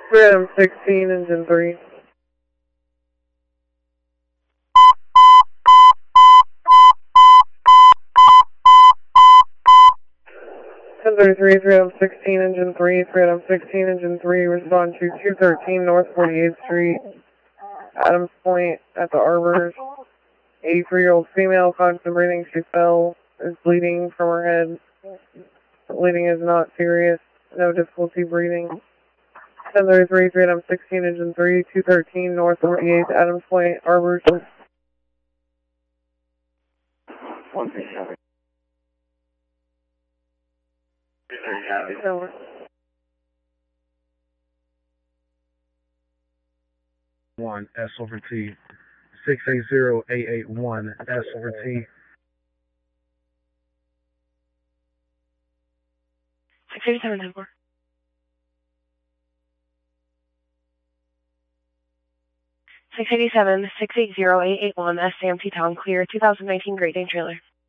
Freedom 16, engine 3. 1033, Freedom 16, engine 3, Freedom 16, engine 3, respond to 213 North 48th Street, Adams Point at the Arbors. 83-year-old female, constant breathing, she fell, is bleeding from her head. The bleeding is not serious, no difficulty breathing. 1033, Freedom 16, engine 3, 213 North 48th, Adams Point, Arbors. 137. Over. 1 S over T 680881 S over T 687 10-4. 687 680881 SAMT Town Clear 2019 Great Dane trailer.